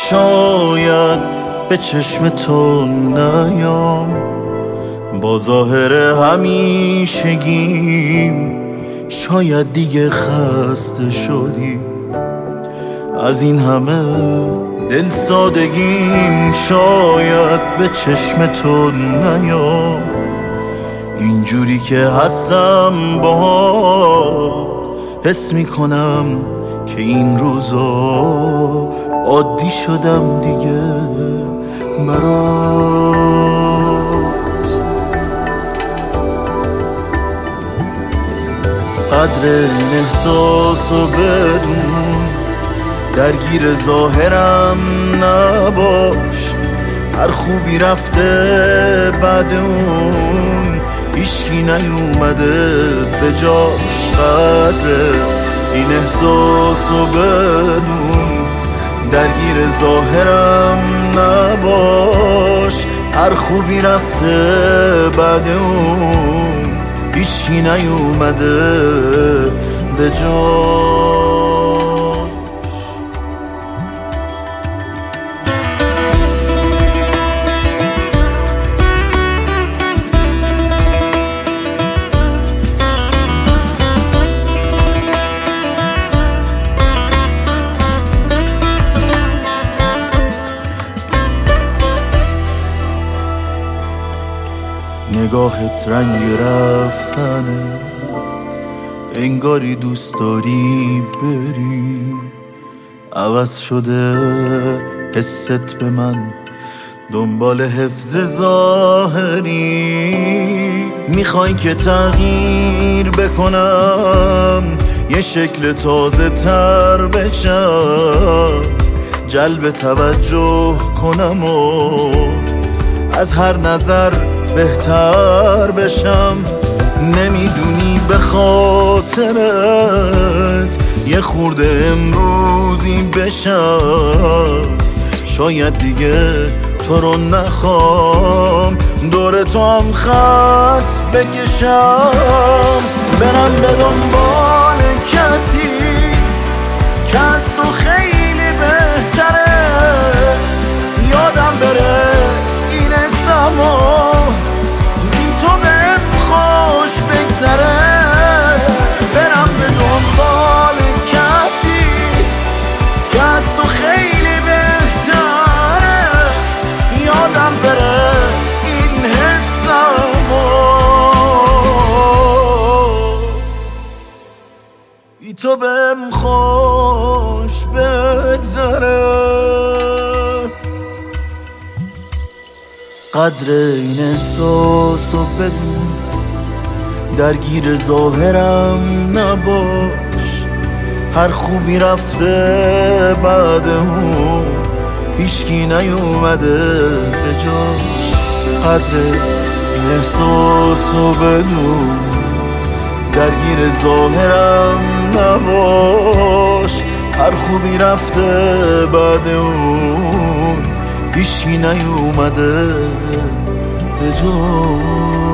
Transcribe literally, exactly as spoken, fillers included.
شاید به چشم تو نیام، با ظاهر همیشگیم شاید دیگه خسته شدی از این همه دل سادگیم. شاید به چشم تو نیام، اینجوری که هستم باهات حس میکنم که این روزا عادی شدم دیگه برات. قدر این احساسو بدون، درگیر ظاهرم نباش، هر خوبی رفته بعد اون هیچکی نیومده به جاش. قدر این احساسو بدون، درگیر ظاهرم نباش، هر خوبی رفته بعد اون هیچکی نیومده به جاش. نگاهت رنگ رفتنه، انگاری دوست داری بری، عوض شده حست به من، دنبال حفظ ظاهری. میخوای که تغییر بکنم، یه شکل تازه تر بشم، جلب توجه کنم و از هر نظر بهتر بشم. نمیدونی به خاطرت یه خورده امروزی بشم، شاید دیگه تو رو نخوام، دور تو هم خط بکشم، برم به دنبال کسی که از تو خیلی بهتره، یادم بره این سما بی تو بهم خوش بگذره. برم به دنبال کسی که از تو خیلی بهتره، یادم بره این حسمو بی تو بهم خوش بگذره. قدر این احساسو بدون، درگیر ظاهرم نباش، هر خوبی رفته بعد اون هیچکی نیومده به جاش. قدر این احساسو بدون، درگیر ظاهرم نباش، هر خوبی رفته بعد اون هیچکی نیومده به جاش.